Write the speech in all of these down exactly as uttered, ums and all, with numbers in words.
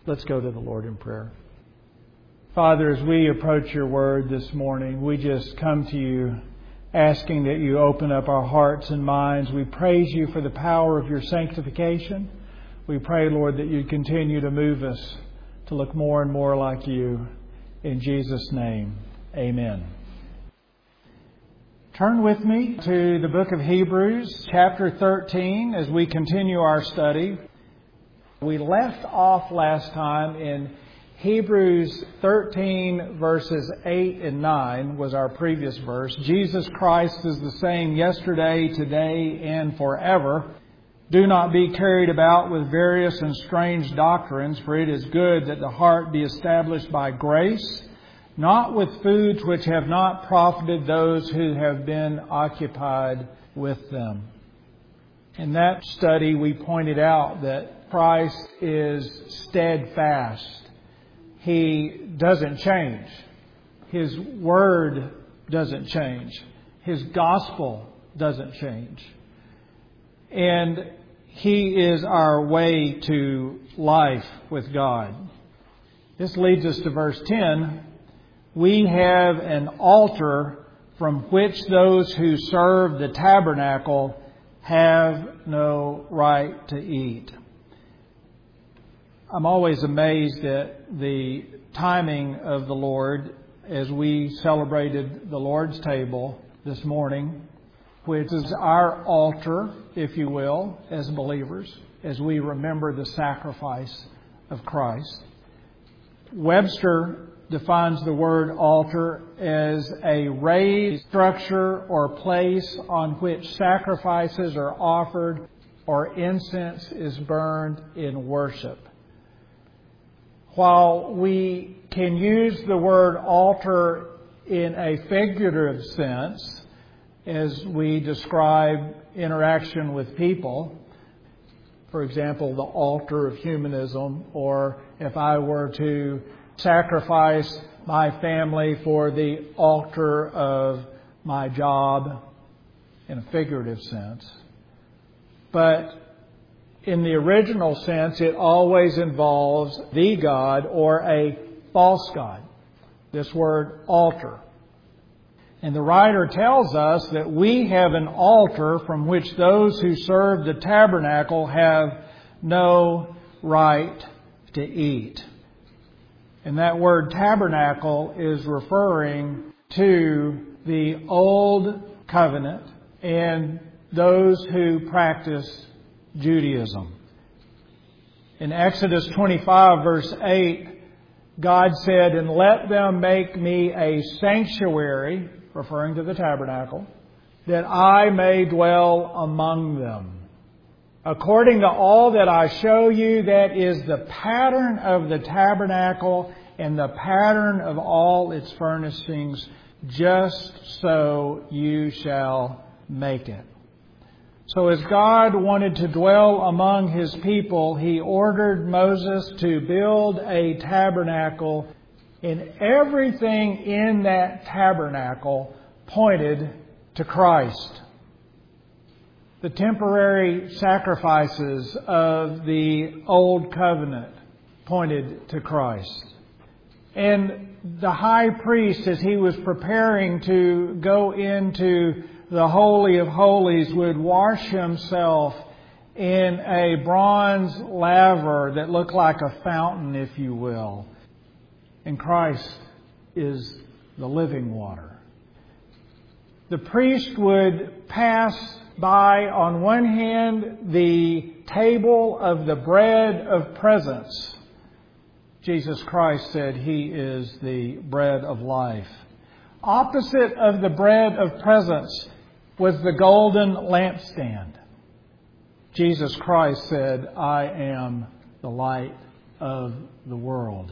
Let's go to the Lord in prayer. Father, as we approach your word this morning, we just come to you asking that you open up our hearts and minds. We praise you for the power of your sanctification. We pray, Lord, that you continue to move us to look more and more like you. In Jesus' name, amen. Turn with me to the book of Hebrews, chapter thirteen, as we continue our study. We left off last time in Hebrews thirteen, verses eight and nine was our previous verse. Jesus Christ is the same yesterday, today, and forever. Do not be carried about with various and strange doctrines, for it is good that the heart be established by grace, not with foods which have not profited those who have been occupied with them. In that study, we pointed out that Christ is steadfast. He doesn't change. His word doesn't change. His gospel doesn't change. And He is our way to life with God. This leads us to verse ten. We have an altar from which those who serve the tabernacle have no right to eat. I'm always amazed at the timing of the Lord as we celebrated the Lord's table this morning, which is our altar, if you will, as believers, as we remember the sacrifice of Christ. Webster defines the word altar as a raised structure or place on which sacrifices are offered or incense is burned in worship. While we can use the word altar in a figurative sense, as we describe interaction with people, for example, the altar of humanism, or if I were to sacrifice my family for the altar of my job, in a figurative sense. But in the original sense, it always involves the God or a false god. This word altar. And the writer tells us that we have an altar from which those who serve the tabernacle have no right to eat. And that word tabernacle is referring to the old covenant and those who practice Judaism. In Exodus twenty-five, verse eight, God said, "And let them make me a sanctuary," referring to the tabernacle, "that I may dwell among them. According to all that I show you," that is the pattern of the tabernacle and the pattern of all its furnishings, "just so you shall make it." So as God wanted to dwell among His people, He ordered Moses to build a tabernacle, and everything in that tabernacle pointed to Christ. The temporary sacrifices of the Old Covenant pointed to Christ. And the high priest, as he was preparing to go into the Holy of Holies, would wash himself in a bronze laver that looked like a fountain, if you will. And Christ is the living water. The priest would pass by, on one hand, the table of the bread of presence. Jesus Christ said He is the bread of life. Opposite of the bread of presence was the golden lampstand. Jesus Christ said, "I am the light of the world."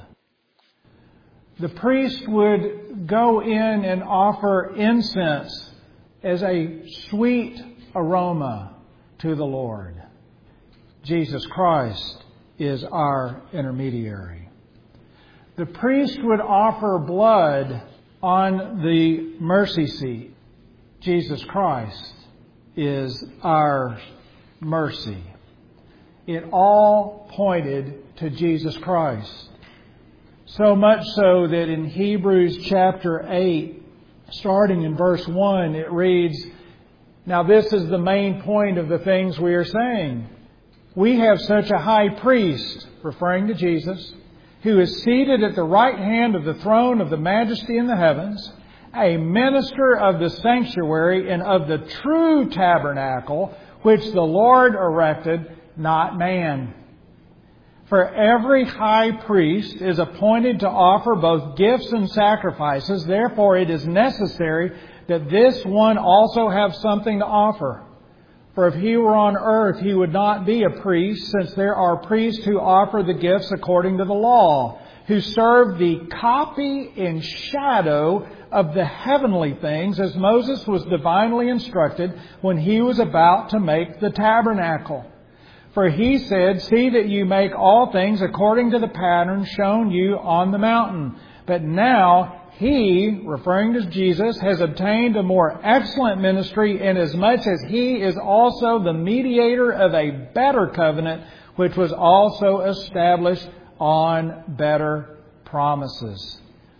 The priest would go in and offer incense as a sweet aroma to the Lord. Jesus Christ is our intermediary. The priest would offer blood on the mercy seat. Jesus Christ is our mercy. It all pointed to Jesus Christ. So much so that in Hebrews chapter eight, starting in verse one, it reads, "Now this is the main point of the things we are saying. We have such a high priest," referring to Jesus, "who is seated at the right hand of the throne of the majesty in the heavens, a minister of the sanctuary and of the true tabernacle, which the Lord erected, not man. For every high priest is appointed to offer both gifts and sacrifices. Therefore it is necessary that this one also have something to offer. For if he were on earth, he would not be a priest, since there are priests who offer the gifts according to the law, who serve the copy and shadow of the heavenly things, as Moses was divinely instructed when he was about to make the tabernacle. For he said, 'See that you make all things according to the pattern shown you on the mountain.' But now he," referring to Jesus, "has obtained a more excellent ministry, inasmuch as he is also the mediator of a better covenant, which was also established on better promises."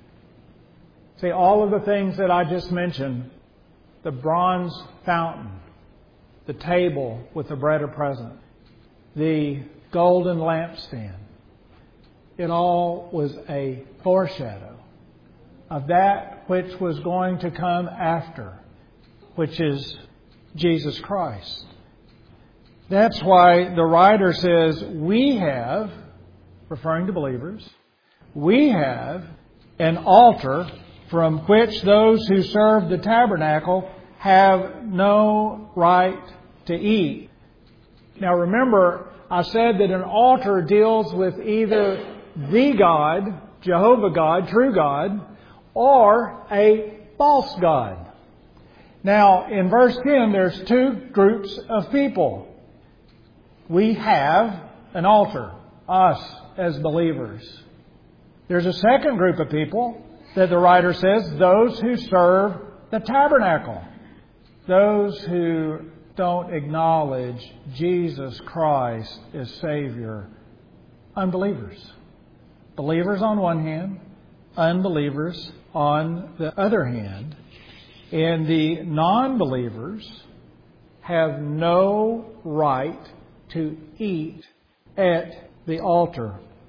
See, all of the things that I just mentioned, the bronze fountain, the table with the bread of present, the golden lampstand, it all was a foreshadow of that which was going to come after, which is Jesus Christ. That's why the writer says, we have, referring to believers, we have an altar from which those who serve the tabernacle have no right to eat. Now remember, I said that an altar deals with either the God, Jehovah God, true God, or a false god. Now, in verse ten, there's two groups of people. We have an altar, us as believers. There's a second group of people that the writer says, those who serve the tabernacle. Those who don't acknowledge Jesus Christ as Savior. Unbelievers. Believers on one hand, unbelievers on the other hand. And the non-believers have no right to eat at the altar.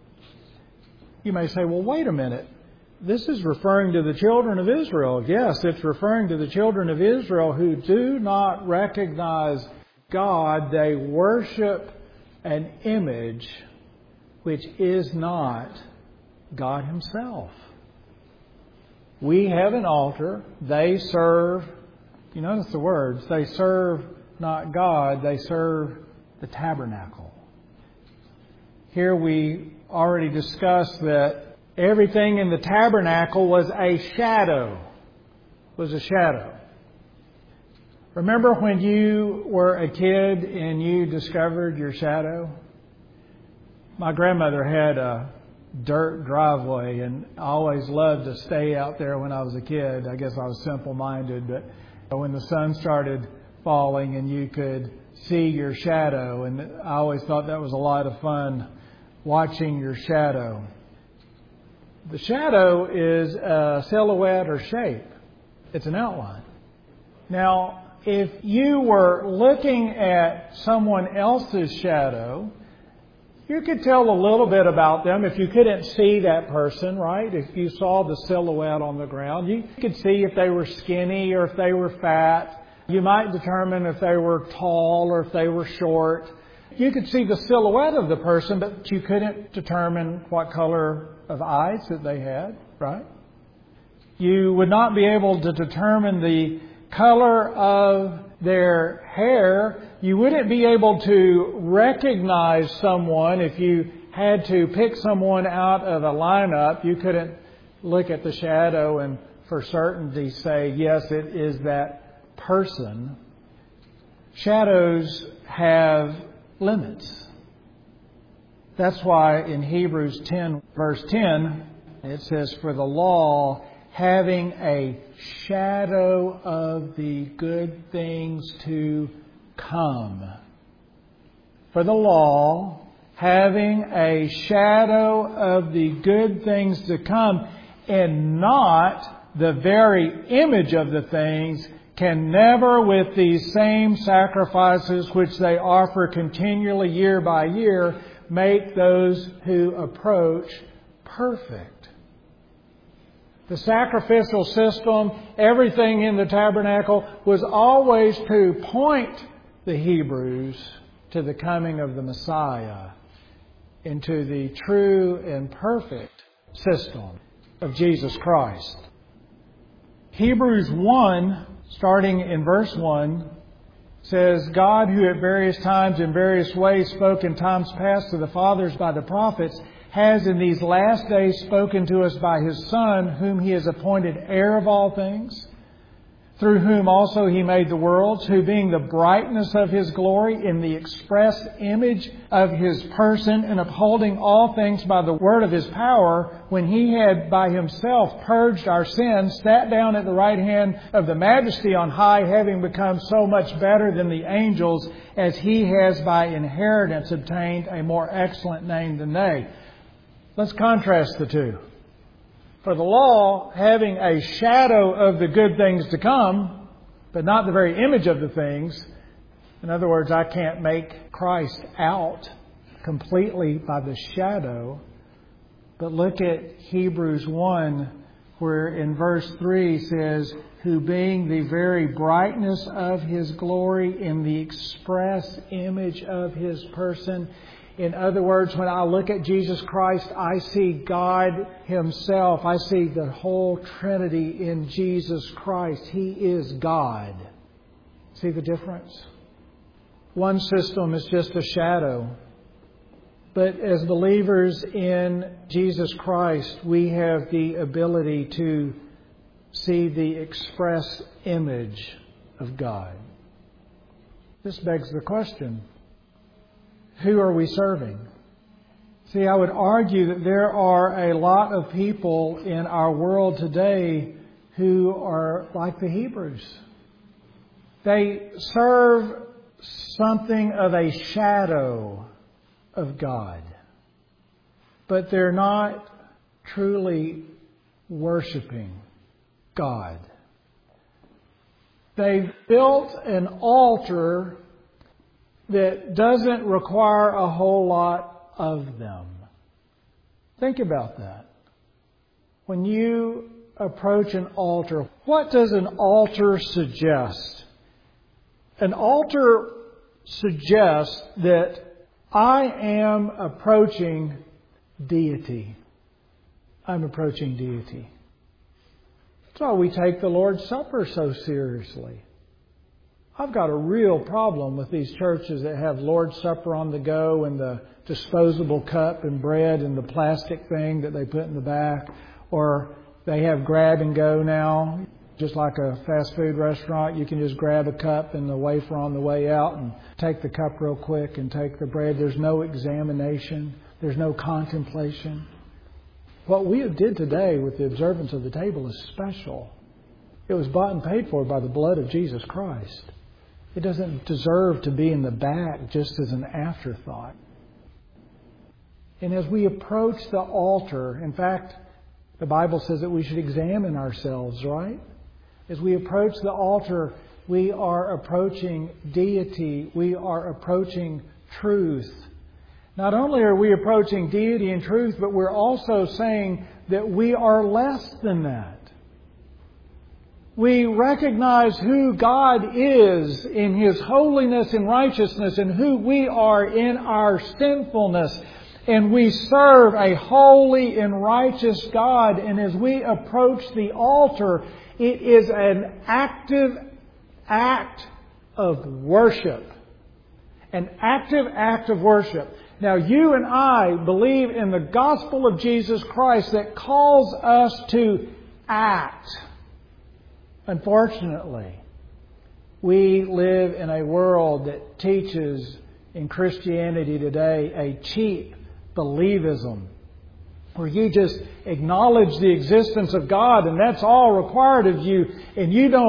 You may say, well, wait a minute. This is referring to the children of Israel. Yes, it's referring to the children of Israel who do not recognize God. They worship an image which is not God Himself. We have an altar. They serve, you notice the words, they serve not God, they serve the tabernacle. Here we already discussed that everything in the tabernacle was a shadow. Was a shadow. Remember when you were a kid and you discovered your shadow? My grandmother had a dirt driveway, and I always loved to stay out there when I was a kid. I guess I was simple-minded, but when the sun started falling and you could see your shadow, and I always thought that was a lot of fun, watching your shadow. The shadow is a silhouette or shape. It's an outline. Now, if you were looking at someone else's shadow, you could tell a little bit about them if you couldn't see that person, right? If you saw the silhouette on the ground, you could see if they were skinny or if they were fat. You might determine if they were tall or if they were short. You could see the silhouette of the person, but you couldn't determine what color of eyes that they had, right? You would not be able to determine the color of their hair. You wouldn't be able to recognize someone if you had to pick someone out of a lineup. You couldn't look at the shadow and for certainty say, yes, it is that person. Shadows have limits. That's why in Hebrews ten, verse ten, it says, for the law, having a shadow of the good things to come, for the law, having a shadow of the good things to come, and not the very image of the things, can never, with these same sacrifices which they offer continually year by year, make those who approach perfect. The sacrificial system, everything in the tabernacle, was always to point the Hebrews to the coming of the Messiah, into the true and perfect system of Jesus Christ. Hebrews one, starting in verse one, says, God, who at various times in various ways spoke in times past to the fathers by the prophets, has in these last days spoken to us by His Son, whom He has appointed heir of all things, through whom also He made the worlds, who being the brightness of His glory, in the express image of His person, and upholding all things by the word of His power, when He had by Himself purged our sins, sat down at the right hand of the Majesty on high, having become so much better than the angels, as He has by inheritance obtained a more excellent name than they. Let's contrast the two. For the law, having a shadow of the good things to come, but not the very image of the things. In other words, I can't make Christ out completely by the shadow. But look at Hebrews one, where in verse three says, who being the very brightness of His glory, in the express image of His person. In other words, when I look at Jesus Christ, I see God Himself. I see the whole Trinity in Jesus Christ. He is God. See the difference? One system is just a shadow. But as believers in Jesus Christ, we have the ability to see the express image of God. This begs the question, who are we serving? See, I would argue that there are a lot of people in our world today who are like the Hebrews. They serve something of a shadow of God, but they're not truly worshiping God. They've built an altar that doesn't require a whole lot of them. Think about that. When you approach an altar, what does an altar suggest? An altar suggests that I am approaching deity. I'm approaching deity. That's why we take the Lord's Supper so seriously. I've got a real problem with these churches that have Lord's Supper on the go and the disposable cup and bread and the plastic thing that they put in the back. Or they have grab and go now. Just like a fast food restaurant, you can just grab a cup and the wafer on the way out and take the cup real quick and take the bread. There's no examination. There's no contemplation. What we did today with the observance of the table is special. It was bought and paid for by the blood of Jesus Christ. It doesn't deserve to be in the back just as an afterthought. And as we approach the altar, in fact, the Bible says that we should examine ourselves, right? As we approach the altar, we are approaching deity. We are approaching truth. Not only are we approaching deity and truth, but we're also saying that we are less than that. We recognize who God is in His holiness and righteousness and who we are in our sinfulness. And we serve a holy and righteous God. And as we approach the altar, it is an active act of worship. An active act of worship. Now, you and I believe in the gospel of Jesus Christ that calls us to act. Unfortunately, we live in a world that teaches in Christianity today a cheap believism, where you just acknowledge the existence of God and that's all required of you, and you don't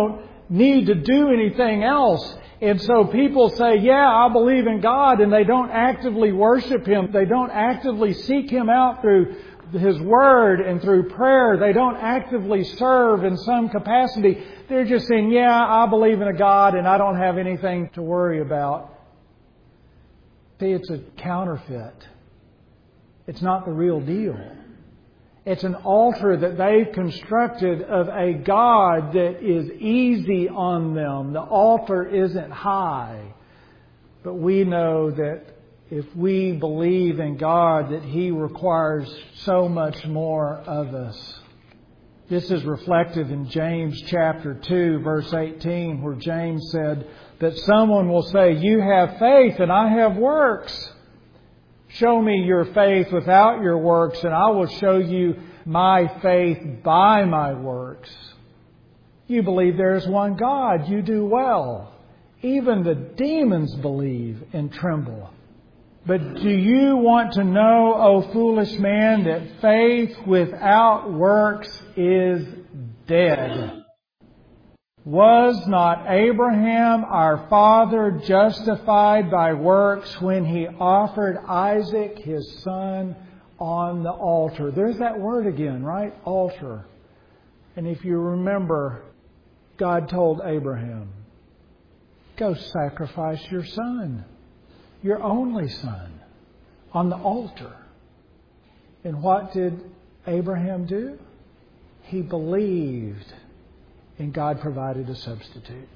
need to do anything else. And so people say, yeah, I believe in God, and they don't actively worship Him. They don't actively seek Him out through His Word and through prayer. They don't actively serve in some capacity. They're just saying, yeah, I believe in a God and I don't have anything to worry about. See, it's a counterfeit. It's not the real deal. It's an altar that they've constructed of a God that is easy on them. The altar isn't high. But we know that if we believe in God, that He requires so much more of us. This is reflected in James chapter two, verse eighteen, where James said that someone will say, you have faith and I have works. Show me your faith without your works, and I will show you my faith by my works. You believe there is one God. You do well. Even the demons believe and tremble. But do you want to know, O foolish man, that faith without works is dead? Was not Abraham, our father, justified by works when he offered Isaac, his son, on the altar? There's that word again, right? Altar. And if you remember, God told Abraham, go sacrifice your son, your only son, on the altar. And what did Abraham do? He believed. And God provided a substitute.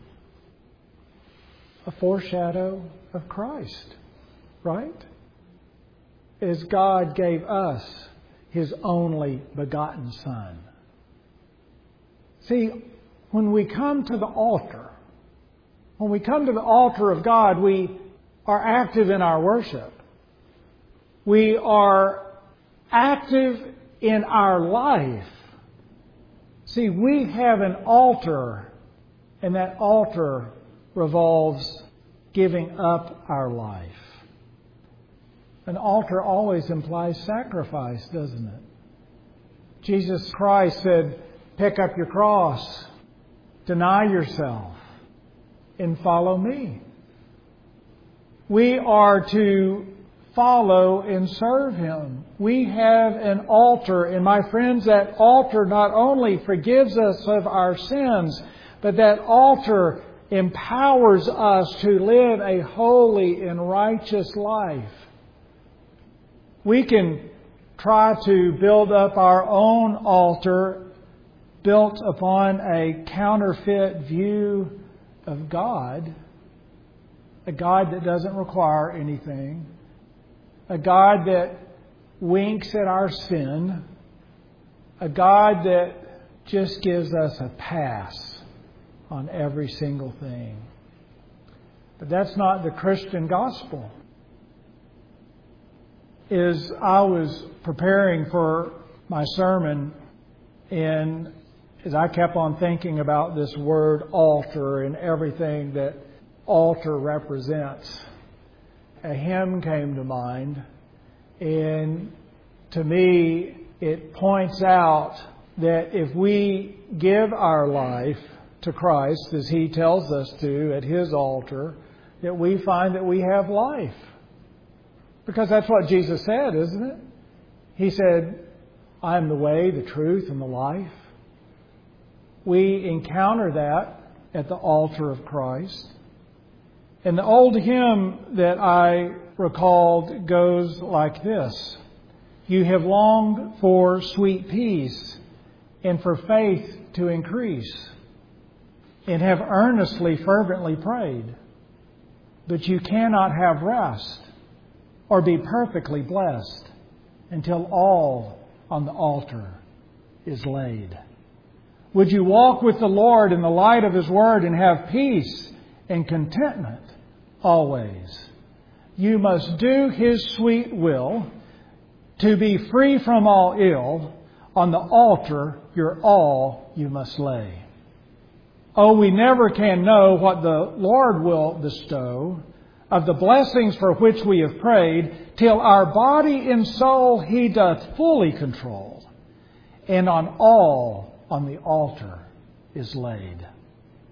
A foreshadow of Christ. Right? As God gave us His only begotten Son. See, when we come to the altar, when we come to the altar of God, we are active in our worship. We are active in our life. See, we have an altar, and that altar revolves giving up our life. An altar always implies sacrifice, doesn't it? Jesus Christ said, pick up your cross, deny yourself, and follow me. We are to follow and serve Him. We have an altar, and my friends, that altar not only forgives us of our sins, but that altar empowers us to live a holy and righteous life. We can try to build up our own altar built upon a counterfeit view of God, a God that doesn't require anything, a God that winks at our sin, a God that just gives us a pass on every single thing. But that's not the Christian gospel. As I was preparing for my sermon, and as I kept on thinking about this word altar and everything that altar represents, a hymn came to mind, and to me it points out that if we give our life to Christ as He tells us to at His altar, that we find that we have life. Because that's what Jesus said, isn't it? He said, I am the way, the truth, and the life. We encounter that at the altar of Christ. And the old hymn that I recalled goes like this. You have longed for sweet peace and for faith to increase, and have earnestly, fervently prayed. But you cannot have rest or be perfectly blessed until all on the altar is laid. Would you walk with the Lord in the light of His Word and have peace and contentment always? You must do His sweet will. To be free from all ill, on the altar your all you must lay. Oh, we never can know what the Lord will bestow of the blessings for which we have prayed, till our body and soul He doth fully control, and on all on the altar is laid.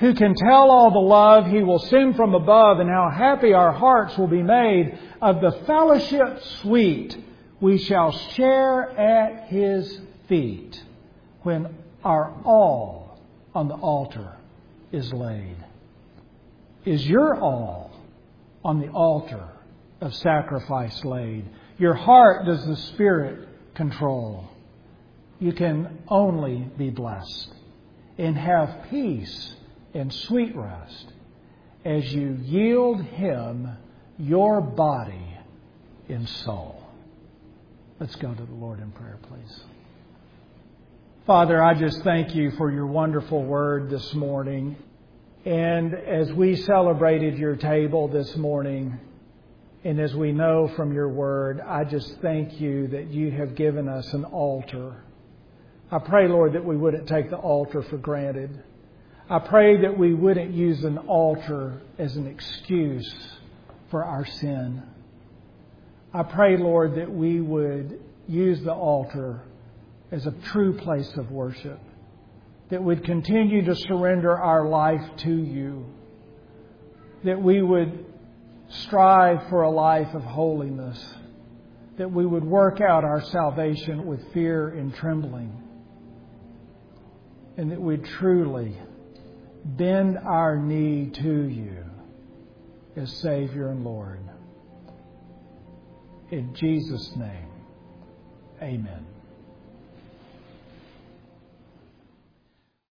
Who can tell all the love He will send from above, and how happy our hearts will be made of the fellowship sweet we shall share at His feet when our all on the altar is laid. Is your all on the altar of sacrifice laid? Your heart does the Spirit control. You can only be blessed and have peace and sweet rest as you yield Him your body and soul. Let's go to the Lord in prayer, please. Father, I just thank You for Your wonderful word this morning. And as we celebrated Your table this morning, and as we know from Your word, I just thank You that You have given us an altar. I pray, Lord, that we wouldn't take the altar for granted. I pray that we wouldn't use an altar as an excuse for our sin. I pray, Lord, that we would use the altar as a true place of worship, that we'd continue to surrender our life to You, that we would strive for a life of holiness, that we would work out our salvation with fear and trembling, and that we'd truly bend our knee to You as Savior and Lord. In Jesus' name, amen.